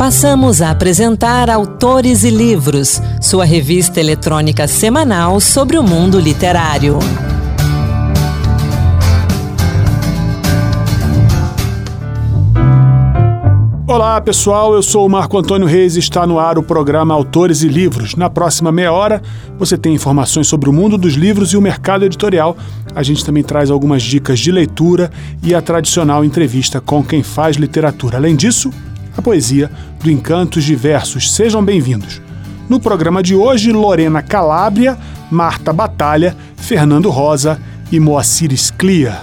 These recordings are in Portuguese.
Passamos a apresentar Autores e Livros, sua revista eletrônica semanal sobre o mundo literário. Olá pessoal, eu sou o Marco Antônio Reis e está no ar o programa Autores e Livros. Na próxima meia hora você tem informações sobre o mundo dos livros e o mercado editorial. A gente também traz algumas dicas de leitura e a tradicional entrevista com quem faz literatura. Além disso, a poesia do Encantos Diversos. Sejam bem-vindos. No programa de hoje, Lorena Calabria, Marta Batalha, Fernando Rosa e Moacir Sclia.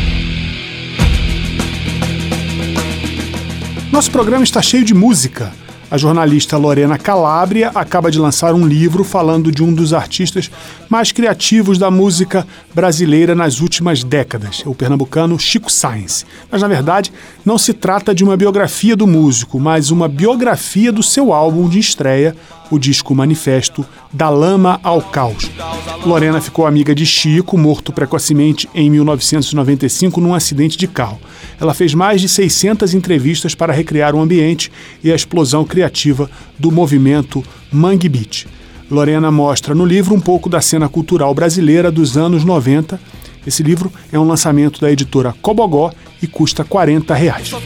Nosso programa está cheio de música. A jornalista Lorena Calabria acaba de lançar um livro falando de um dos artistas mais criativos da música brasileira nas últimas décadas, o pernambucano Chico Science. Mas, na verdade, não se trata de uma biografia do músico, mas uma biografia do seu álbum de estreia, o disco Manifesto, Da Lama ao Caos. Lorena ficou amiga de Chico, morto precocemente em 1995 num acidente de carro. Ela fez mais de 600 entrevistas para recriar o ambiente e a explosão criativa do movimento Mangue Beat. Lorena mostra no livro um pouco da cena cultural brasileira dos anos 90. Esse livro é um lançamento da editora Cobogó e custa R$40.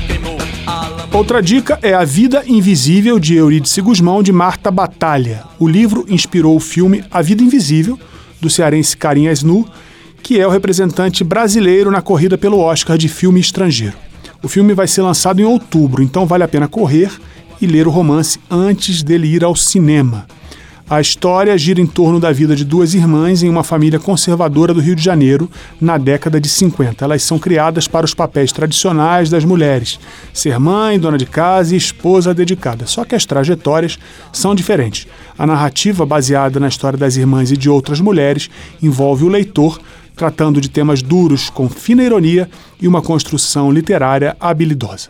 Outra dica é A Vida Invisível, de Eurídice Guzmão, de Marta Batalha. O livro inspirou o filme A Vida Invisível, do cearense Karim Asnu, que é o representante brasileiro na corrida pelo Oscar de filme estrangeiro. O filme vai ser lançado em outubro, então vale a pena correr e ler o romance antes dele ir ao cinema. A história gira em torno da vida de duas irmãs em uma família conservadora do Rio de Janeiro na década de 50. Elas são criadas para os papéis tradicionais das mulheres: ser mãe, dona de casa e esposa dedicada. Só que as trajetórias são diferentes. A narrativa, baseada na história das irmãs e de outras mulheres, envolve o leitor tratando de temas duros com fina ironia e uma construção literária habilidosa.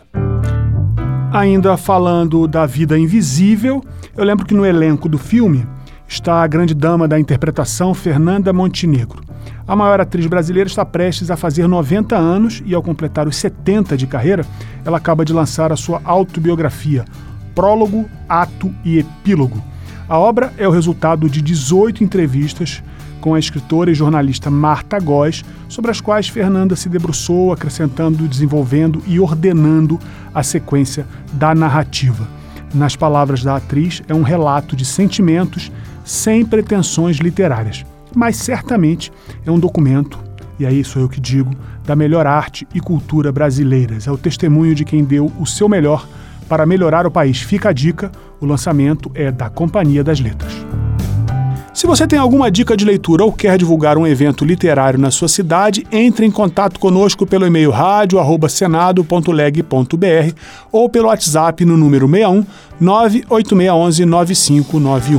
Ainda falando da Vida Invisível, eu lembro que no elenco do filme está a grande dama da interpretação, Fernanda Montenegro. A maior atriz brasileira está prestes a fazer 90 anos e, ao completar os 70 de carreira, ela acaba de lançar a sua autobiografia, Prólogo, Ato e Epílogo. A obra é o resultado de 18 entrevistas com a escritora e jornalista Marta Góes, sobre as quais Fernanda se debruçou, acrescentando, desenvolvendo e ordenando a sequência da narrativa. Nas palavras da atriz, é um relato de sentimentos sem pretensões literárias, mas certamente é um documento, e aí sou eu que digo, da melhor arte e cultura brasileiras. É o testemunho de quem deu o seu melhor para melhorar o país. Fica a dica, o lançamento é da Companhia das Letras. Se você tem alguma dica de leitura ou quer divulgar um evento literário na sua cidade, entre em contato conosco pelo e-mail radio@senado.leg.br ou pelo WhatsApp no número 61 98611 9591.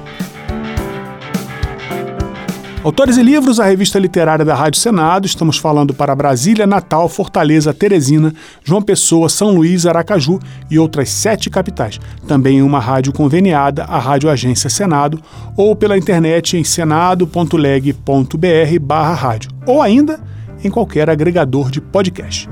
Autores e Livros, a revista literária da Rádio Senado. Estamos falando para Brasília, Natal, Fortaleza, Teresina, João Pessoa, São Luís, Aracaju e outras 7 capitais. Também em uma rádio conveniada, a Rádio Agência Senado, ou pela internet em senado.leg.br/rádio, ou ainda em qualquer agregador de podcast.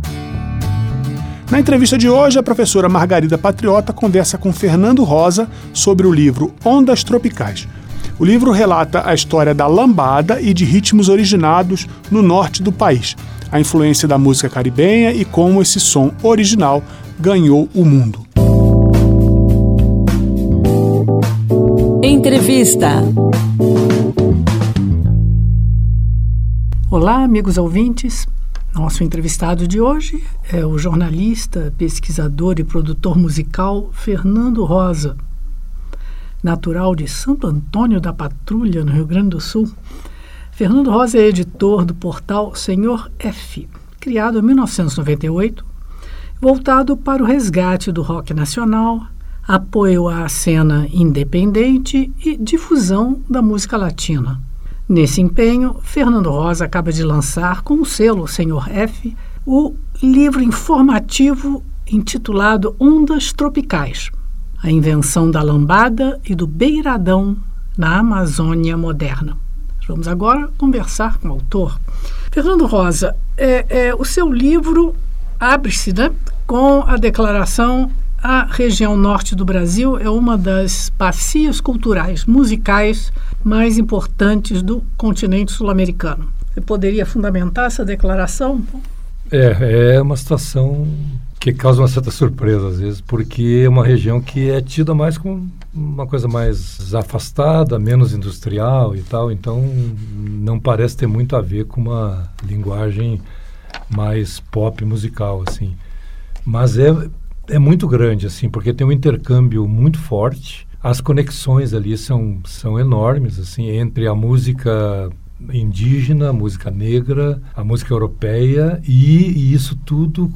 Na entrevista de hoje, a professora Margarida Patriota conversa com Fernando Rosa sobre o livro Ondas Tropicais. O livro relata a história da lambada e de ritmos originados no norte do país, a influência da música caribenha e como esse som original ganhou o mundo. Entrevista. Olá, amigos ouvintes. Nosso entrevistado de hoje é o jornalista, pesquisador e produtor musical Fernando Rosa. Natural de Santo Antônio da Patrulha, no Rio Grande do Sul, Fernando Rosa é editor do portal Senhor F, criado em 1998, voltado para o resgate do rock nacional, apoio à cena independente e difusão da música latina. Nesse empenho, Fernando Rosa acaba de lançar com o selo Senhor F o livro informativo intitulado Ondas Tropicais, a invenção da lambada e do beiradão na Amazônia moderna. Vamos agora conversar com o autor. Fernando Rosa, o seu livro abre-se, com a declaração a região norte do Brasil é uma das bacias culturais, musicais mais importantes do continente sul-americano. Você poderia fundamentar essa declaração? É uma situação que causa uma certa surpresa às vezes, porque é uma região que é tida mais como uma coisa mais afastada, menos industrial e tal, então não parece ter muito a ver com uma linguagem mais pop musical, assim. Mas é muito grande, assim, porque tem um intercâmbio muito forte, as conexões ali são enormes, assim, entre a música indígena, a música negra, a música europeia e isso tudo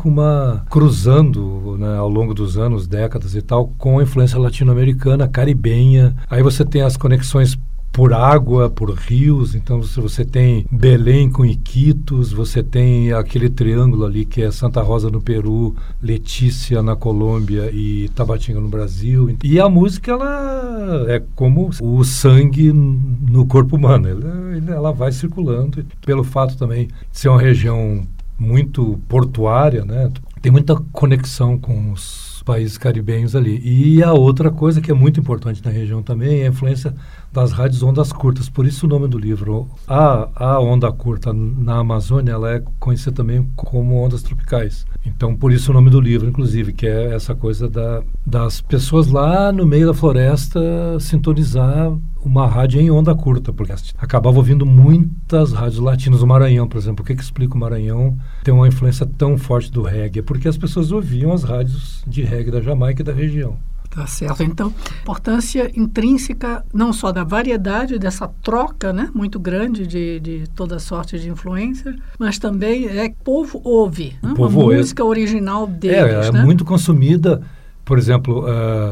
cruzando, né, ao longo dos anos, décadas e tal, com a influência latino-americana, caribenha. Aí você tem as conexões por água, por rios, então você tem Belém com Iquitos, você tem aquele triângulo ali que é Santa Rosa no Peru, Letícia na Colômbia e Tabatinga no Brasil. E a música, ela é como o sangue no corpo humano, ela vai circulando, pelo fato também de ser uma região muito portuária, né? Tem muita conexão com os países caribenhos ali. E a outra coisa que é muito importante na região também é a influência das rádios ondas curtas. Por isso o nome do livro. A onda curta na Amazônia, ela é conhecida também como ondas tropicais. Então, por isso o nome do livro, inclusive, que é essa coisa das pessoas lá no meio da floresta sintonizar uma rádio em onda curta, porque acabava ouvindo muitas rádios latinas. O Maranhão, por exemplo, o que explica o Maranhão tem uma influência tão forte do reggae? É porque as pessoas ouviam as rádios de reggae da Jamaica e da região. Tá certo. Então, importância intrínseca não só da variedade, dessa troca, né, muito grande de toda sorte de influências, mas também o povo ouve, né, uma música original deles. É muito consumida, por exemplo,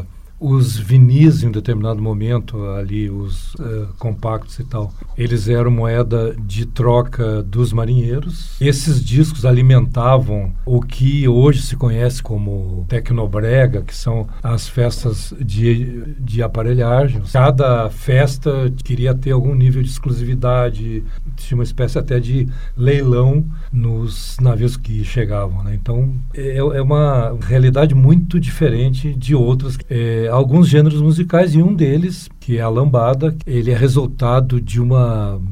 os vinis em um determinado momento, ali os compactos e tal, eles eram moeda de troca dos marinheiros. Esses discos alimentavam o que hoje se conhece como tecnobrega, que são as festas de aparelhagem. Cada festa queria ter algum nível de exclusividade, tinha uma espécie até de leilão nos navios que chegavam, né? Então, é uma realidade muito diferente de outras. Alguns gêneros musicais, e um deles, que é a lambada, ele é resultado de uma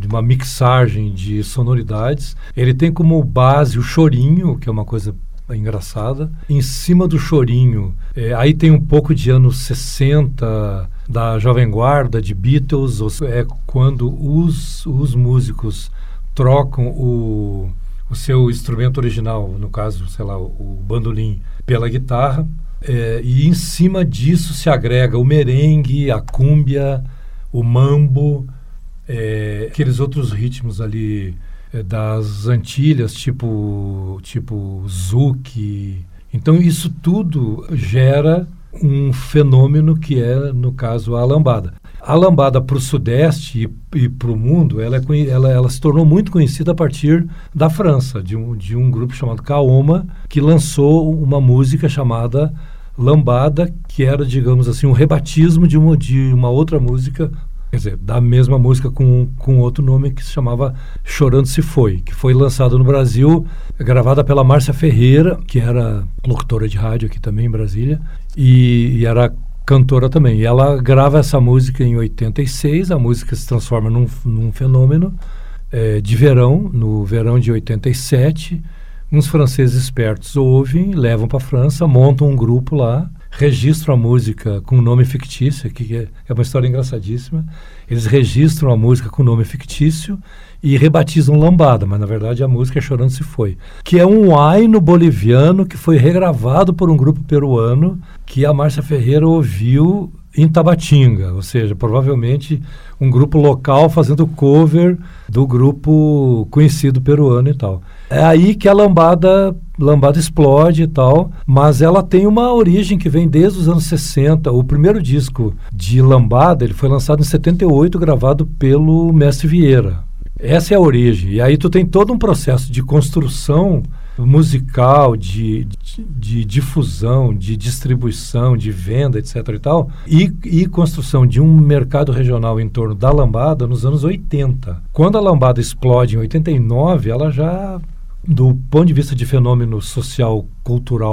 mixagem de sonoridades. Ele tem como base o chorinho, que é uma coisa engraçada. Em cima do chorinho, aí tem um pouco de anos 60, da Jovem Guarda, de Beatles, quando os músicos trocam o seu instrumento original, no caso, sei lá, o bandolim, pela guitarra. E em cima disso se agrega o merengue, a cúmbia, o mambo, aqueles outros ritmos ali das Antilhas, tipo zouk. Então isso tudo gera um fenômeno que é, no caso, a lambada. A lambada para o Sudeste e para o mundo, ela se tornou muito conhecida a partir da França, de um grupo chamado Kaoma, que lançou uma música chamada lambada, que era, digamos assim, um rebatismo de uma outra música, quer dizer, da mesma música com outro nome, que se chamava Chorando Se Foi, que foi lançada no Brasil, gravada pela Márcia Ferreira, que era locutora de rádio aqui também em Brasília, e era cantora também. E ela grava essa música em 86, a música se transforma num fenômeno de verão, no verão de 87. Uns franceses espertos ouvem, levam para a França, montam um grupo lá, registram a música com nome fictício, que é uma história engraçadíssima. Eles registram a música com nome fictício e rebatizam lambada, mas na verdade a música é Chorando Se Foi, que é um huayno boliviano que foi regravado por um grupo peruano que a Márcia Ferreira ouviu em Tabatinga, ou seja, provavelmente um grupo local fazendo cover do grupo conhecido peruano e tal. É aí que a lambada explode e tal, mas ela tem uma origem que vem desde os anos 60. O primeiro disco de lambada, ele foi lançado em 78, gravado pelo Mestre Vieira. Essa é a origem. E aí tu tem todo um processo de construção musical, de difusão, de distribuição, de venda, etc. e tal, e construção de um mercado regional em torno da lambada nos anos 80. Quando a lambada explode em 89, ela já, do ponto de vista de fenômeno social, cultural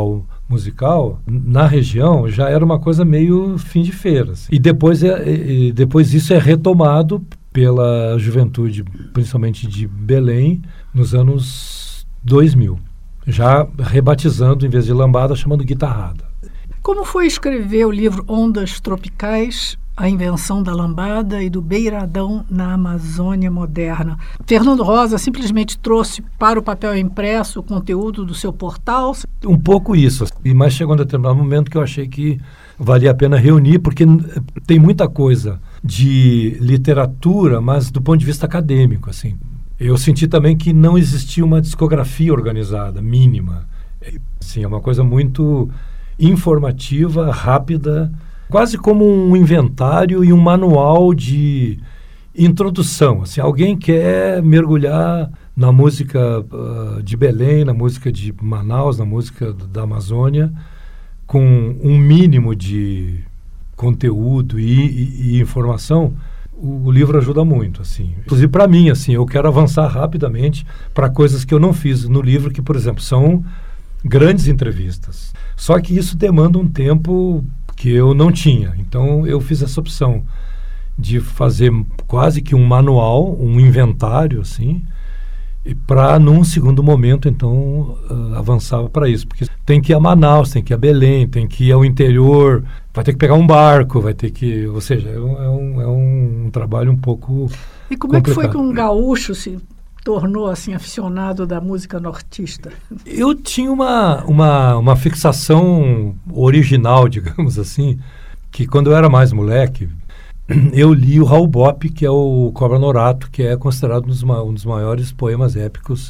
musical, na região, já era uma coisa meio fim de feira. Assim. E depois isso é retomado pela juventude, principalmente de Belém, nos anos 2000. Já rebatizando, em vez de lambada, chamando guitarrada. Como foi escrever o livro Ondas Tropicais, a invenção da lambada e do beiradão na Amazônia moderna? Fernando Rosa simplesmente trouxe para o papel impresso o conteúdo do seu portal? Um pouco isso, mas chegou um determinado momento que eu achei que valia a pena reunir, porque tem muita coisa de literatura, mas do ponto de vista acadêmico, assim. Eu senti também que não existia uma discografia organizada, mínima. Assim, é uma coisa muito informativa, rápida, quase como um inventário e um manual de introdução. Assim, alguém quer mergulhar na música de Belém, na música de Manaus, na música da Amazônia, com um mínimo de conteúdo e informação, o livro ajuda muito, assim. Inclusive para mim, assim, eu quero avançar rapidamente para coisas que eu não fiz no livro, que, por exemplo, são grandes entrevistas. Só que isso demanda um tempo que eu não tinha. Então, eu fiz essa opção de fazer quase que um manual, um inventário, assim, e para, num segundo momento, então, avançar para isso. Porque tem que ir a Manaus, tem que ir a Belém, tem que ir ao interior, vai ter que pegar um barco, vai ter que... Ou seja, é um trabalho um pouco E como complicado. É que foi que um gaúcho se tornou, assim, aficionado da música nortista? Eu tinha uma fixação original, digamos assim, que quando eu era mais moleque, eu li o Raul Bopp, que é o Cobra Norato, que é considerado um dos maiores poemas épicos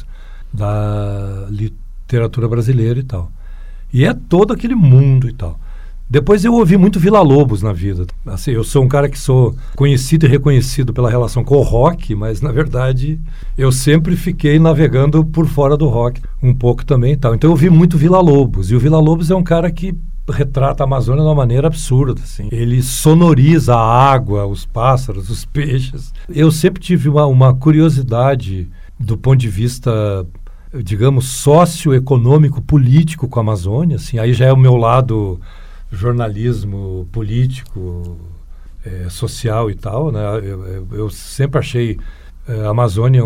da literatura brasileira e tal. E é todo aquele mundo e tal. Depois eu ouvi muito Villa-Lobos na vida. Assim, eu sou um cara que sou conhecido e reconhecido pela relação com o rock, mas, na verdade, eu sempre fiquei navegando por fora do rock, um pouco também e tal. Então eu ouvi muito Villa-Lobos. E o Villa-Lobos é um cara que retrata a Amazônia de uma maneira absurda, assim. Ele sonoriza a água, os pássaros, os peixes. Eu sempre tive uma curiosidade do ponto de vista, digamos, socioeconômico, político com a Amazônia, assim. Aí já é o meu lado jornalismo político, social e tal, né? Eu sempre achei a Amazônia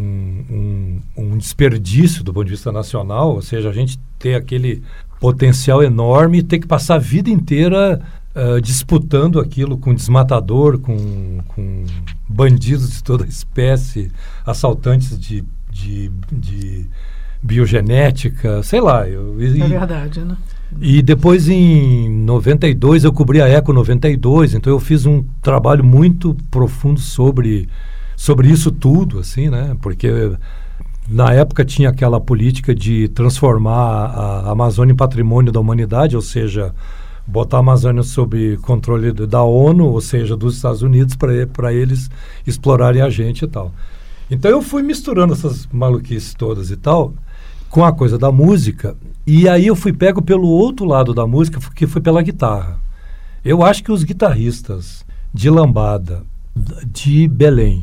um desperdício do ponto de vista nacional, ou seja, a gente ter aquele potencial enorme e ter que passar a vida inteira disputando aquilo com desmatador, com bandidos de toda espécie, assaltantes de biogenética, sei lá. É verdade, né? E depois, em 92, eu cobri a Eco 92, então eu fiz um trabalho muito profundo sobre isso tudo, assim, né? Porque na época tinha aquela política de transformar a Amazônia em patrimônio da humanidade, ou seja, botar a Amazônia sob controle da ONU, ou seja, dos Estados Unidos, para eles explorarem a gente e tal. Então eu fui misturando essas maluquices todas e tal, com a coisa da música, e aí eu fui pego pelo outro lado da música, que foi pela guitarra. Eu acho que os guitarristas de lambada, de Belém,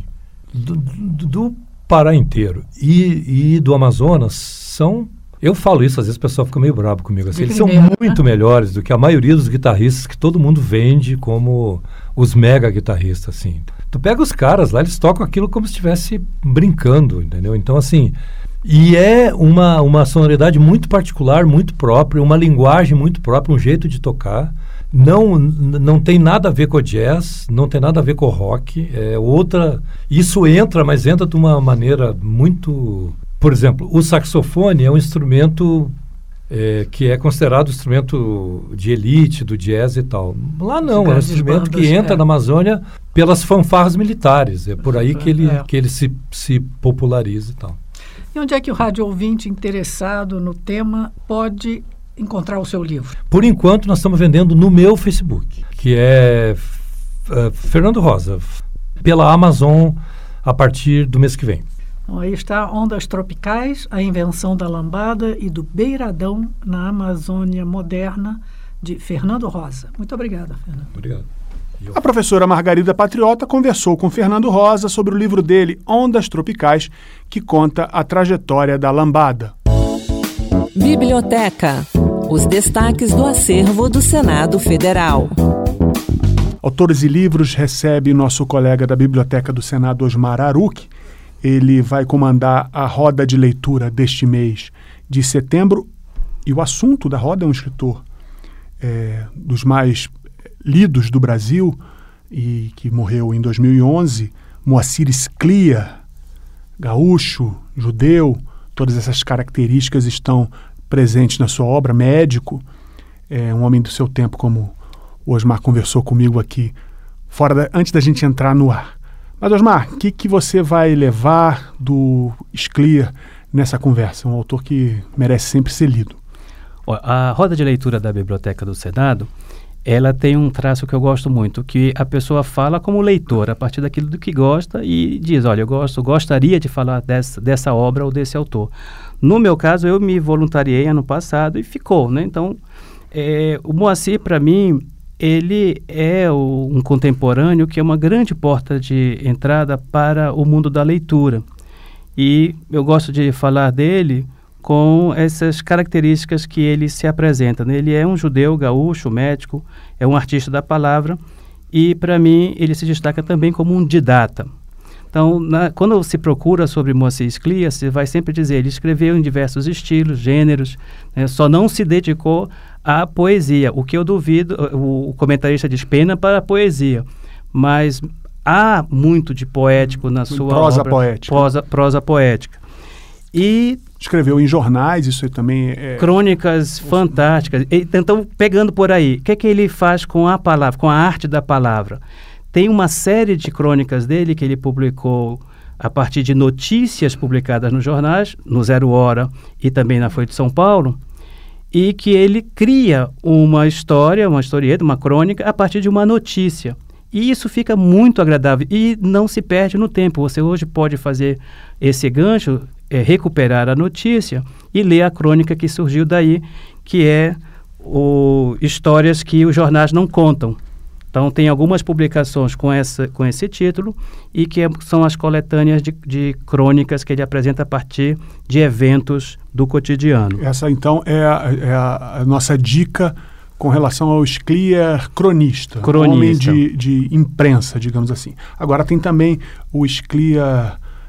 do Pará inteiro e do Amazonas são... Eu falo isso, às vezes o pessoal fica meio bravo comigo. Assim, eles são muito melhores do que a maioria dos guitarristas que todo mundo vende como os mega guitarristas, assim. Tu pega os caras lá, eles tocam aquilo como se estivesse brincando, entendeu? Então, assim... E é uma sonoridade muito particular, muito própria, uma linguagem muito própria, um jeito de tocar. Não tem nada a ver com o jazz, não tem nada a ver com o rock. É outra... Isso entra, mas entra de uma maneira muito... Por exemplo, o saxofone é um instrumento que é considerado instrumento de elite, do jazz e tal. Lá não, é um instrumento que entra na Amazônia pelas fanfarras militares. É por aí que ele se populariza e tal. E onde é que o rádio ouvinte interessado no tema pode encontrar o seu livro? Por enquanto, nós estamos vendendo no meu Facebook, que é Fernando Rosa, pela Amazon, a partir do mês que vem. Então, aí está Ondas Tropicais, a invenção da lambada e do beiradão na Amazônia moderna, de Fernando Rosa. Muito obrigada, Fernando. Obrigado. A professora Margarida Patriota conversou com Fernando Rosa sobre o livro dele, Ondas Tropicais, que conta a trajetória da lambada. Biblioteca. Os destaques do acervo do Senado Federal. Autores e Livros recebe nosso colega da Biblioteca do Senado, Osmar Aruc. Ele vai comandar a roda de leitura deste mês de setembro. E o assunto da roda é um escritor dos mais lidos do Brasil e que morreu em 2011, Moacir Sclia, gaúcho, judeu. Todas essas características estão presentes na sua obra. Médico, um homem do seu tempo, como o Osmar conversou comigo aqui, antes da gente entrar no ar. Mas, Osmar, o que você vai levar do Sclia nessa conversa? Um autor que merece sempre ser lido. A roda de leitura da Biblioteca do Senado, ela tem um traço que eu gosto muito, que a pessoa fala como leitor, a partir daquilo do que gosta e diz, olha, gostaria de falar dessa obra ou desse autor. No meu caso, eu me voluntariei ano passado e ficou, né? Então, o Moacir, para mim, ele é um contemporâneo que é uma grande porta de entrada para o mundo da leitura. E eu gosto de falar dele com essas características que ele se apresenta, né? Ele é um judeu, gaúcho, médico, é um artista da palavra e, para mim, ele se destaca também como um didata. Então, quando se procura sobre Moacir Sclia, você vai sempre dizer, ele escreveu em diversos estilos, gêneros, né? Só não se dedicou à poesia, o que eu duvido, o comentarista diz pena para a poesia, mas há muito de poético na sua prosa obra. Poética. Prosa poética. E escreveu em jornais, isso aí também é... Crônicas fantásticas. Então, pegando por aí, o que ele faz com a palavra, com a arte da palavra? Tem uma série de crônicas dele que ele publicou a partir de notícias publicadas nos jornais, no Zero Hora e também na Folha de São Paulo, e que ele cria uma história, uma historieta, uma crônica, a partir de uma notícia. E isso fica muito agradável e não se perde no tempo. Você hoje pode fazer esse gancho, recuperar a notícia e ler a crônica que surgiu daí, que é histórias que os jornais não contam. Então, tem algumas publicações com esse título e que são as coletâneas de crônicas que ele apresenta a partir de eventos do cotidiano. Essa, então, é a nossa dica com relação ao Sclia cronista. Homem de imprensa, digamos assim. Agora tem também o Sclia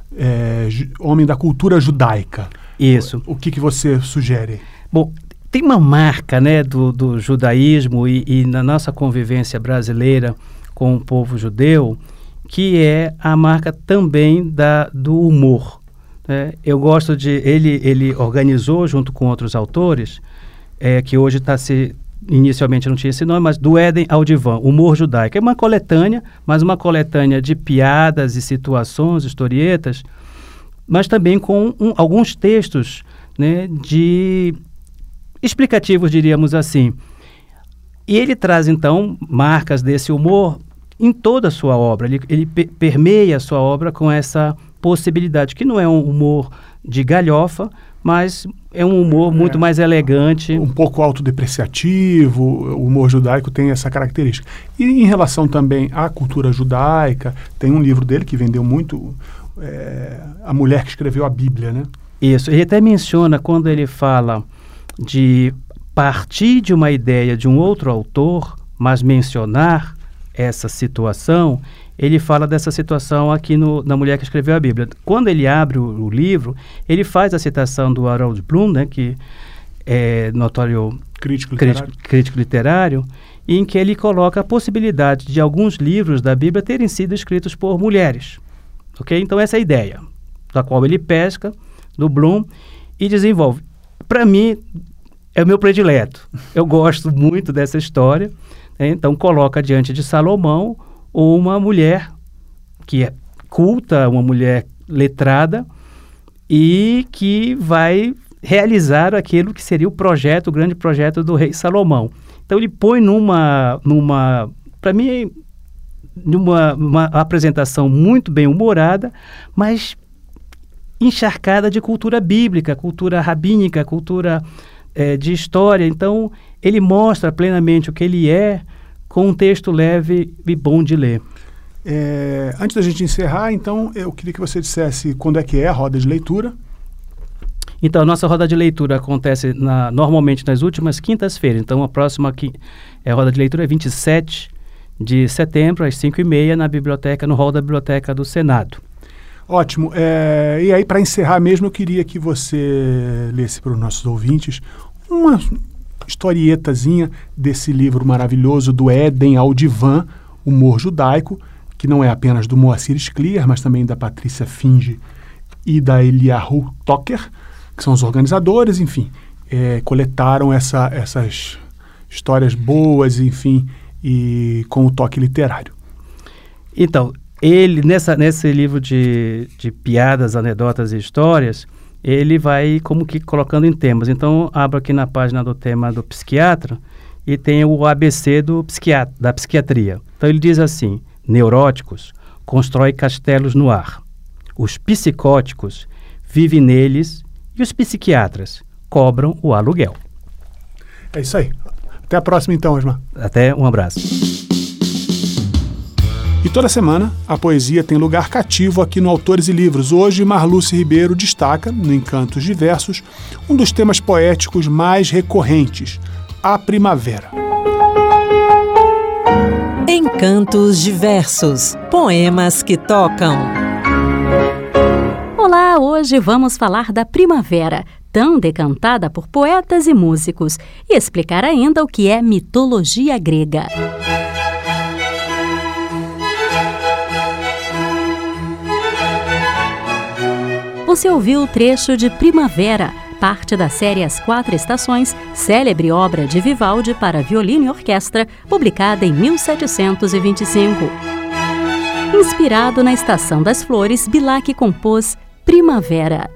homem da cultura judaica. Isso. O que você sugere? Bom, tem uma marca, né, do judaísmo e na nossa convivência brasileira com o povo judeu, que é a marca também do humor. Eu gosto de... Ele organizou, junto com outros autores, que hoje inicialmente não tinha esse nome, mas Do Éden ao Divã, Humor Judaico. É uma coletânea, mas uma coletânea de piadas e situações, historietas, mas também com alguns textos, né, explicativos, diríamos assim. E ele traz, então, marcas desse humor em toda a sua obra. Ele permeia a sua obra com essa possibilidade, que não é um humor de galhofa, mas é um humor muito mais elegante. Um pouco autodepreciativo, o humor judaico tem essa característica. E em relação também à cultura judaica, tem um livro dele que vendeu muito, A Mulher que Escreveu a Bíblia, né? Isso, ele até menciona, quando ele fala de partir de uma ideia de um outro autor, mas mencionar essa situação, ele fala dessa situação aqui na Mulher que Escreveu a Bíblia. Quando ele abre o livro, ele faz a citação do Harold Bloom, né, que é notório crítico literário, em que ele coloca a possibilidade de alguns livros da Bíblia terem sido escritos por mulheres. Okay? Então, essa é a ideia, da qual ele pesca, do Bloom, e desenvolve. Para mim, é o meu predileto. Eu gosto muito dessa história. Então, coloca diante de Salomão uma mulher que é culta, uma mulher letrada e que vai realizar aquilo que seria o grande projeto do rei Salomão. Então, ele põe para mim, numa apresentação muito bem humorada, mas encharcada de cultura bíblica, cultura rabínica, cultura de história. Então, ele mostra plenamente o que ele é, com um texto leve e bom de ler. Antes da gente encerrar, então, eu queria que você dissesse quando é que é a roda de leitura. Então, a nossa roda de leitura acontece normalmente nas últimas quintas-feiras. Então, a próxima roda de leitura é 27 de setembro, às 5h30, no hall da Biblioteca do Senado. Ótimo. E aí, para encerrar mesmo, eu queria que você lesse para os nossos ouvintes uma historietazinha desse livro maravilhoso do Éden ao Divã, Humor Judaico, que não é apenas do Moacir Scliar, mas também da Patrícia Finge e da Eliyahu Toker, que são os organizadores, enfim, coletaram essas histórias boas, enfim, e com o toque literário. Então, ele, nesse livro de piadas, anedotas e histórias, ele vai como que colocando em temas. Então, abro aqui na página do tema do psiquiatra e tem o ABC da psiquiatria. Então, ele diz assim: neuróticos constroem castelos no ar. Os psicóticos vivem neles e os psiquiatras cobram o aluguel. É isso aí. Até a próxima então, Osmar. Até, um abraço. E toda semana a poesia tem lugar cativo aqui no Autores e Livros. Hoje, Marluce Ribeiro destaca, no Encantos Diversos, um dos temas poéticos mais recorrentes, a primavera. Encantos Diversos, poemas que tocam. Olá, hoje vamos falar da primavera, tão decantada por poetas e músicos, e explicar ainda o que é mitologia grega. Você ouviu o trecho de Primavera, parte da série As Quatro Estações, célebre obra de Vivaldi para violino e orquestra, publicada em 1725. Inspirado na Estação das Flores, Bilac compôs Primavera.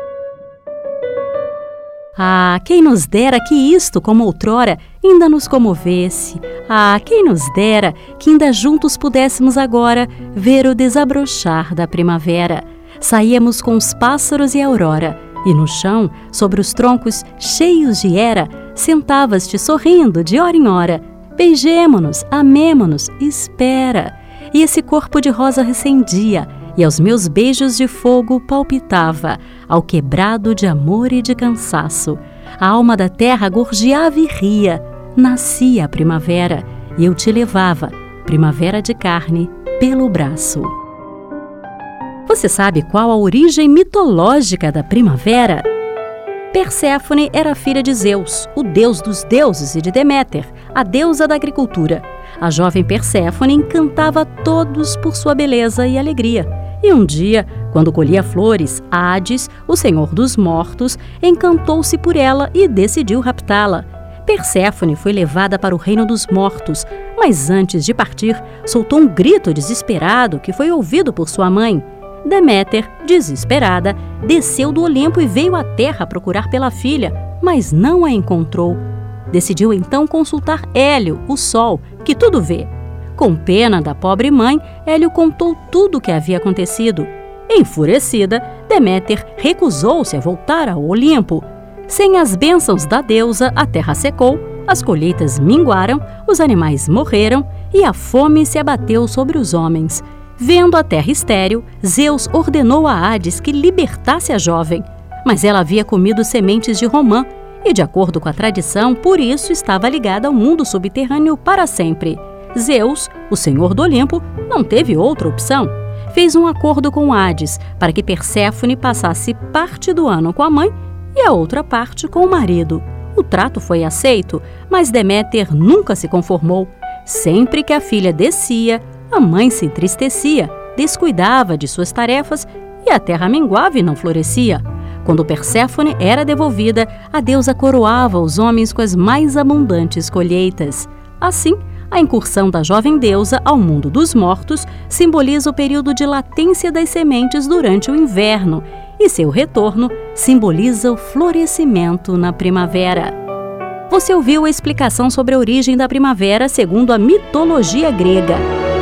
Ah, quem nos dera que isto, como outrora, ainda nos comovesse. Ah, quem nos dera que ainda juntos pudéssemos agora ver o desabrochar da primavera. Saíamos com os pássaros e a aurora, e no chão, sobre os troncos cheios de era, sentavas-te sorrindo de hora em hora. Beijemo-nos, amemo-nos, espera. E esse corpo de rosa recendia, e aos meus beijos de fogo palpitava, ao quebrado de amor e de cansaço. A alma da terra gorjeava e ria. Nascia a primavera, e eu te levava, primavera de carne, pelo braço. Você sabe qual a origem mitológica da primavera? Perséfone era filha de Zeus, o deus dos deuses, e de Deméter, a deusa da agricultura. A jovem Perséfone encantava todos por sua beleza e alegria. E um dia, quando colhia flores, Hades, o senhor dos mortos, encantou-se por ela e decidiu raptá-la. Perséfone foi levada para o reino dos mortos, mas antes de partir, soltou um grito desesperado que foi ouvido por sua mãe. Deméter, desesperada, desceu do Olimpo e veio à terra procurar pela filha, mas não a encontrou. Decidiu então consultar Hélio, o sol, que tudo vê. Com pena da pobre mãe, Hélio contou tudo o que havia acontecido. Enfurecida, Deméter recusou-se a voltar ao Olimpo. Sem as bênçãos da deusa, a terra secou, as colheitas minguaram, os animais morreram e a fome se abateu sobre os homens. Vendo a terra estéril, Zeus ordenou a Hades que libertasse a jovem. Mas ela havia comido sementes de romã e, de acordo com a tradição, por isso estava ligada ao mundo subterrâneo para sempre. Zeus, o senhor do Olimpo, não teve outra opção. Fez um acordo com Hades para que Perséfone passasse parte do ano com a mãe e a outra parte com o marido. O trato foi aceito, mas Deméter nunca se conformou. Sempre que a filha descia, a mãe se entristecia, descuidava de suas tarefas e a terra minguava e não florescia. Quando Perséfone era devolvida, a deusa coroava os homens com as mais abundantes colheitas. Assim, a incursão da jovem deusa ao mundo dos mortos simboliza o período de latência das sementes durante o inverno, e seu retorno simboliza o florescimento na primavera. Você ouviu a explicação sobre a origem da primavera segundo a mitologia grega.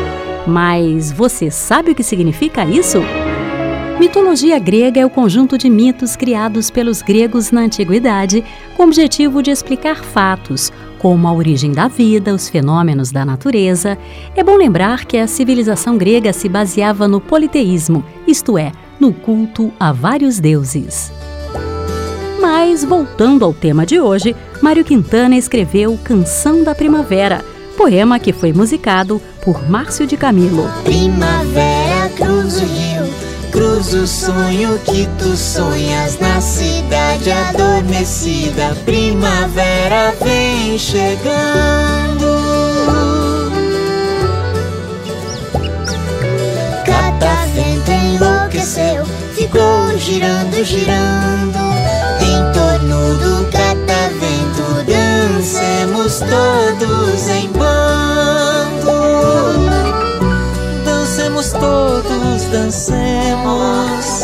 Mas você sabe o que significa isso? Mitologia grega é o conjunto de mitos criados pelos gregos na antiguidade com o objetivo de explicar fatos, como a origem da vida, os fenômenos da natureza. É bom lembrar que a civilização grega se baseava no politeísmo, isto é, no culto a vários deuses. Mas, voltando ao tema de hoje, Mário Quintana escreveu Canção da Primavera, poema que foi musicado por Márcio de Camilo. Primavera, cruza o rio, cruza o sonho que tu sonhas na cidade adormecida. Primavera vem chegando. Catavento enlouqueceu, ficou girando, girando. Em torno do catavento dancemos todos em bando. Dancemos todos, dancemos.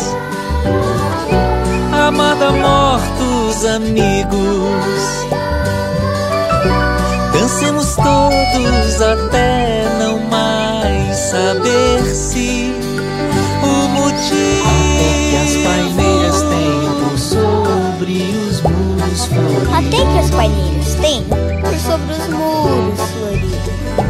Amada, mortos, amigos. Dancemos todos até não mais saber se o motivo. Até que as paineiras tenham por sobre os muros floridos. Até que as paineiras tenham por sobre os muros floridos.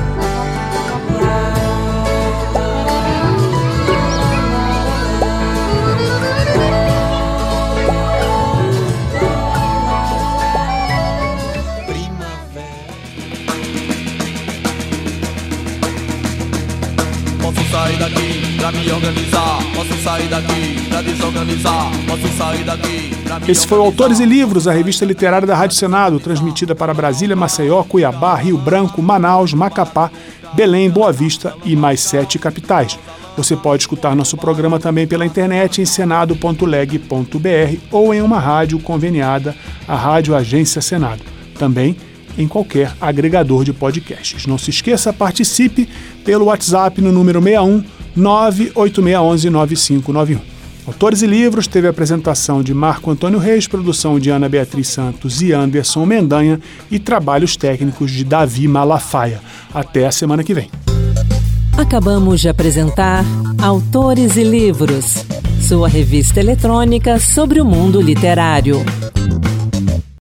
Posso sair daqui pra me organizar. Posso sair daqui pra desorganizar. Posso sair daqui pra me... Esse foi o Autores e Livros, a revista literária da Rádio Senado, transmitida para Brasília, Maceió, Cuiabá, Rio Branco, Manaus, Macapá, Belém, Boa Vista e mais 7 capitais. Você pode escutar nosso programa também pela internet em senado.leg.br ou em uma rádio conveniada, a Rádio Agência Senado. Também em qualquer agregador de podcasts. Não se esqueça, participe pelo WhatsApp no número 61 98611 9591. Autores e Livros teve a apresentação de Marco Antônio Reis, produção de Ana Beatriz Santos e Anderson Mendanha e trabalhos técnicos de Davi Malafaia. Até a semana que vem. Acabamos de apresentar Autores e Livros, sua revista eletrônica sobre o mundo literário.